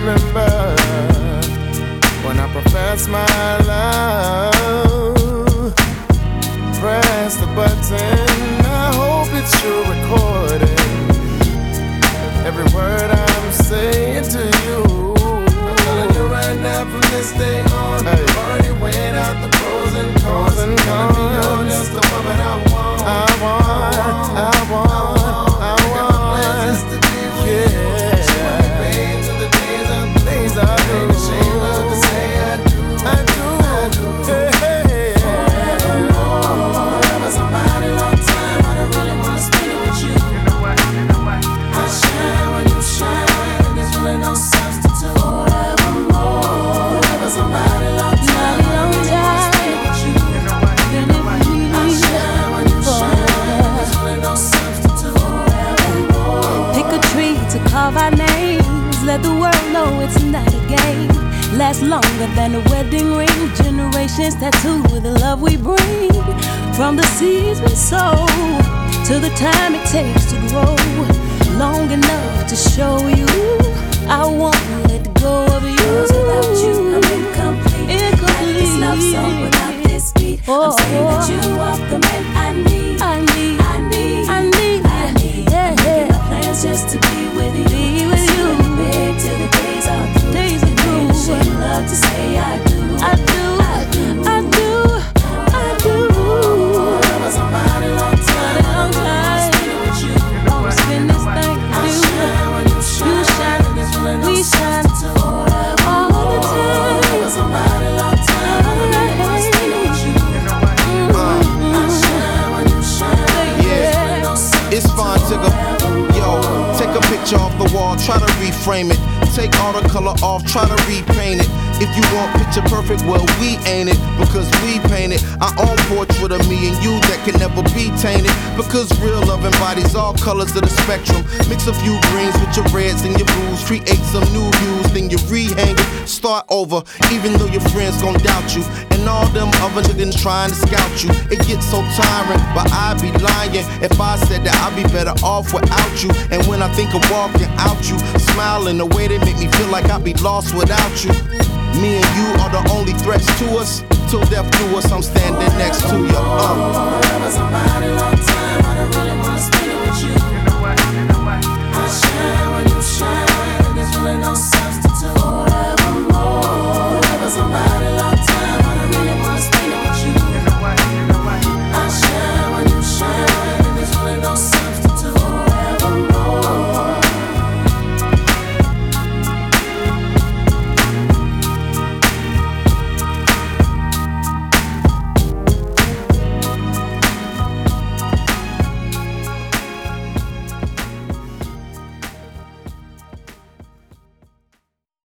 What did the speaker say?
remember when I professed my love. Press the button, I hope it's you recording every word I'm saying to you. I'm telling you right now from this day on, I've already weighed out the pros and cons. Gonna be yours, just the woman I want. I want. Places to be with you. She want me paid to the days I do. She love to say I do. Forever somebody long time, I don't really wanna spend it with you. I shine when you shine, and there's really no substitute. Forever somebody long time, I don't really wanna spend it with you. I shine when you shine, and there's really no substitute. Pick a tree to carve our names. Let the world know it's not a game. Last longer than a wedding ring. Generations tattooed with the love we bring. From the seeds we sow to the time it takes to grow. Long enough to show you I won't let go of you. Without you, I'm incomplete. Like this love song without this beat. I'm saying that you are the man I need. I need. Yeah. Making my plans just to be with you. Big till the days are through. She love to say I do. Forever somebody long time, I don't wanna spend it with you. Won't spend this thing I shine when you shine, and there's really no substitute. all the time. Forever somebody long time, I don't really wanna spend it with you. I shine when you shine, there's really no substitute. It's fine to go. Yo, take a picture off the wall, try to reframe it. Take all the color off, try to repaint it. If you want picture perfect, well, we ain't it. Because we painted our own portrait of me and you that can never be tainted. Because real love embodies all colors of the spectrum. Mix a few greens with your reds and your blues. Create some new hues, then you rehang it. Start over, even though your friends gon' doubt you. And all them other niggas trying to scout you. It gets so tiring, but I'd be lying if I said that I'd be better off without you. And when I think of walking out you, smiling the way they make me feel like I'd be lost without you. Me and you are the only threats to us. Till death do us, I'm standing next to you. Forever somebody long time, I don't really wanna spend it with you.